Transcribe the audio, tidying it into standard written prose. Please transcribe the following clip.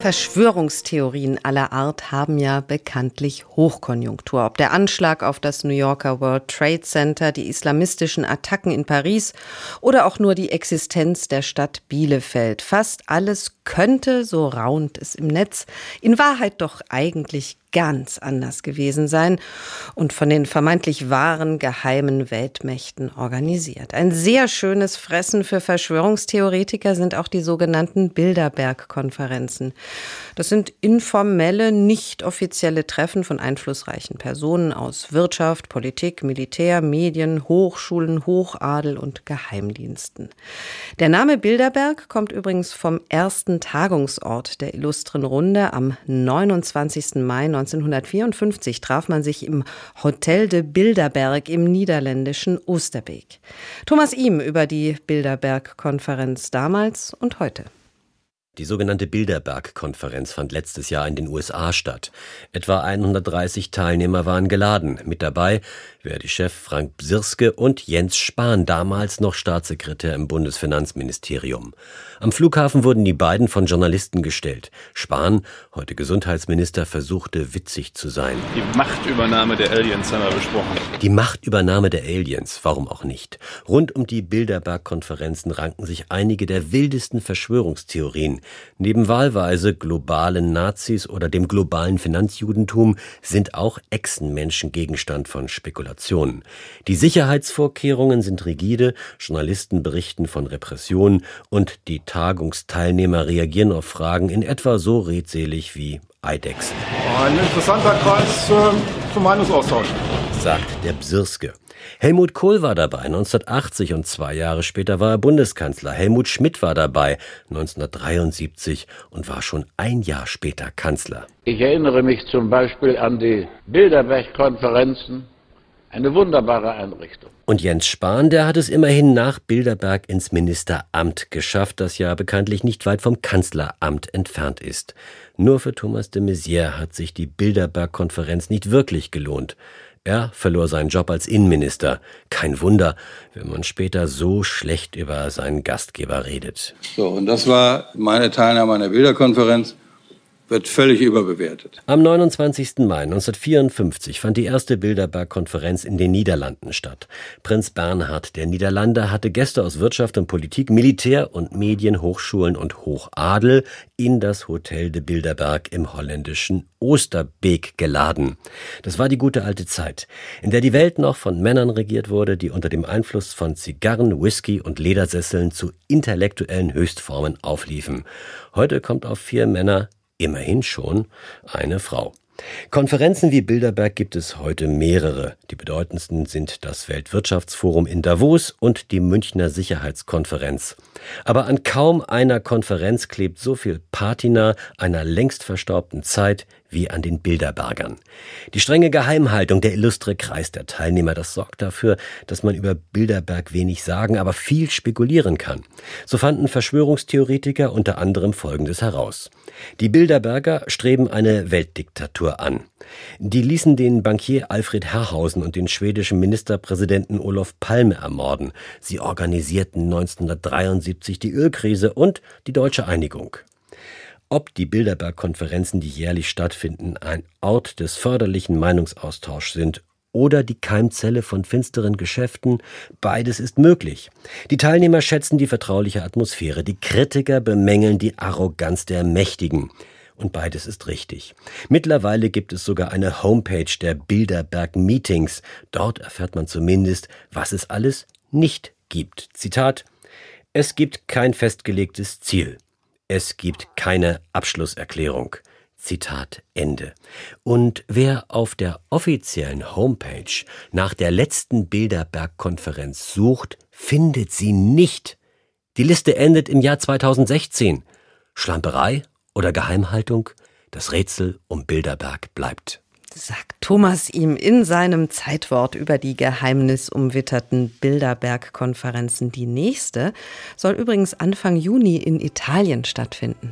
Verschwörungstheorien aller Art haben ja bekanntlich Hochkonjunktur. Ob der Anschlag auf das New Yorker World Trade Center, die islamistischen Attacken in Paris oder auch nur die Existenz der Stadt Bielefeld. Fast alles könnte, so raunt es im Netz, in Wahrheit doch eigentlich ganz anders gewesen sein und von den vermeintlich wahren geheimen Weltmächten organisiert. Ein sehr schönes Fressen für Verschwörungstheoretiker sind auch die sogenannten Bilderberg-Konferenzen. Das sind informelle, nicht offizielle Treffen von einflussreichen Personen aus Wirtschaft, Politik, Militär, Medien, Hochschulen, Hochadel und Geheimdiensten. Der Name Bilderberg kommt übrigens vom ersten Tagungsort der illustren Runde. Am 29. Mai 1954 traf man sich im Hotel de Bilderberg im niederländischen Oosterbeek. Thomas Ihm über die Bilderberg-Konferenz damals und heute. Die sogenannte Bilderberg-Konferenz fand letztes Jahr in den USA statt. Etwa 130 Teilnehmer waren geladen. Mit dabei Verdi-Chef Frank Bsirske und Jens Spahn, damals noch Staatssekretär im Bundesfinanzministerium. Am Flughafen wurden die beiden von Journalisten gestellt. Spahn, heute Gesundheitsminister, versuchte witzig zu sein. Die Machtübernahme der Aliens haben wir besprochen. Die Machtübernahme der Aliens, warum auch nicht? Rund um die Bilderberg-Konferenzen ranken sich einige der wildesten Verschwörungstheorien. Neben wahlweise globalen Nazis oder dem globalen Finanzjudentum sind auch Echsenmenschen Gegenstand von Spekulationen. Die Sicherheitsvorkehrungen sind rigide, Journalisten berichten von Repressionen und die Tagungsteilnehmer reagieren auf Fragen in etwa so redselig wie Eidechsen. Ein interessanter Kreis zum Meinungsaustausch, sagt der Bsirske. Helmut Kohl war dabei 1980 und 2 Jahre später war er Bundeskanzler. Helmut Schmidt war dabei 1973 und war schon 1 Jahr später Kanzler. Ich erinnere mich zum Beispiel an die Bilderberg-Konferenzen. Eine wunderbare Einrichtung. Und Jens Spahn, der hat es immerhin nach Bilderberg ins Ministeramt geschafft, das ja bekanntlich nicht weit vom Kanzleramt entfernt ist. Nur für Thomas de Maizière hat sich die Bilderberg-Konferenz nicht wirklich gelohnt. Er verlor seinen Job als Innenminister. Kein Wunder, wenn man später so schlecht über seinen Gastgeber redet. So, und das war meine Teilnahme an der Bilderkonferenz. Wird völlig überbewertet. Am 29. Mai 1954 fand die erste Bilderberg-Konferenz in den Niederlanden statt. Prinz Bernhard der Niederlande hatte Gäste aus Wirtschaft und Politik, Militär und Medien, Hochschulen und Hochadel in das Hotel de Bilderberg im holländischen Oosterbeek geladen. Das war die gute alte Zeit, in der die Welt noch von Männern regiert wurde, die unter dem Einfluss von Zigarren, Whisky und Ledersesseln zu intellektuellen Höchstformen aufliefen. Heute kommt auf 4 Männer immerhin schon eine Frau. Konferenzen wie Bilderberg gibt es heute mehrere. Die bedeutendsten sind das Weltwirtschaftsforum in Davos und die Münchner Sicherheitskonferenz. Aber an kaum einer Konferenz klebt so viel Patina einer längst verstaubten Zeit wie an den Bilderbergern. Die strenge Geheimhaltung, der illustre Kreis der Teilnehmer, das sorgt dafür, dass man über Bilderberg wenig sagen, aber viel spekulieren kann. So fanden Verschwörungstheoretiker unter anderem Folgendes heraus. Die Bilderberger streben eine Weltdiktatur an. Die ließen den Bankier Alfred Herrhausen und den schwedischen Ministerpräsidenten Olof Palme ermorden. Sie organisierten 1973 die Ölkrise und die deutsche Einigung. Ob die Bilderberg-Konferenzen, die jährlich stattfinden, ein Ort des förderlichen Meinungsaustauschs sind oder die Keimzelle von finsteren Geschäften, beides ist möglich. Die Teilnehmer schätzen die vertrauliche Atmosphäre, die Kritiker bemängeln die Arroganz der Mächtigen. Und beides ist richtig. Mittlerweile gibt es sogar eine Homepage der Bilderberg-Meetings. Dort erfährt man zumindest, was es alles nicht gibt. Zitat: Es gibt kein festgelegtes Ziel. Es gibt keine Abschlusserklärung. Zitat Ende. Und wer auf der offiziellen Homepage nach der letzten Bilderberg-Konferenz sucht, findet sie nicht. Die Liste endet im Jahr 2016. Schlamperei oder Geheimhaltung? Das Rätsel um Bilderberg bleibt. Sagt Thomas Ihm in seinem Zeitwort über die geheimnisumwitterten Bilderberg-Konferenzen. Die nächste soll übrigens Anfang Juni in Italien stattfinden.